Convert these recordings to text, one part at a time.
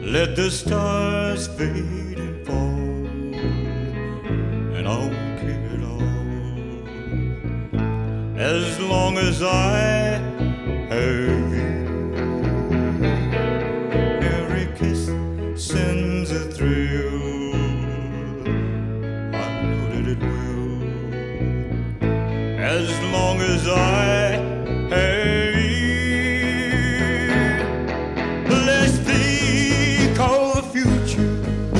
Let the stars fade and fall, and I won't care at all, as long as I have you. Every kiss sends a thrill, I know that it will, as long as I have you. Let's think of the future,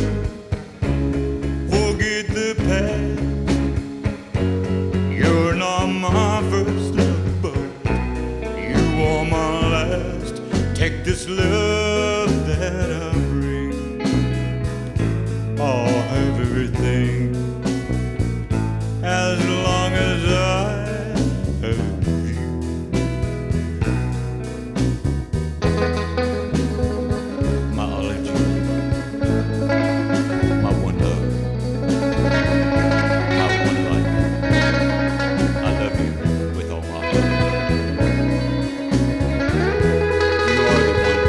forget the past. You're not my first love, but you are my last. Take this love that I bring, I'll have everything, as long as I have you. My all and you, my one love, my one life. I love you with all my heart. You are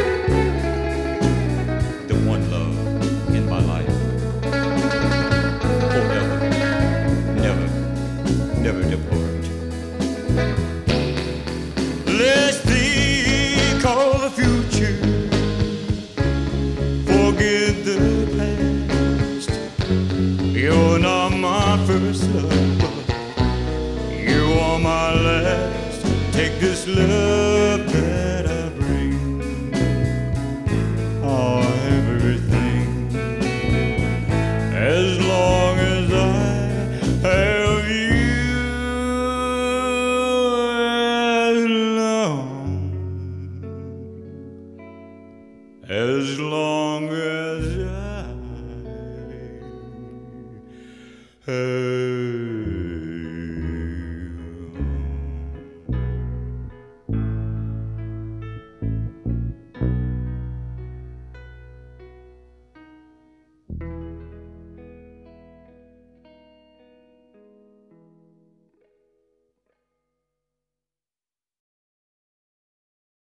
the one love in my life. Forever, never, never depart. Let's think of the future, forget the past. You're not my first love, but you are my last. Take this love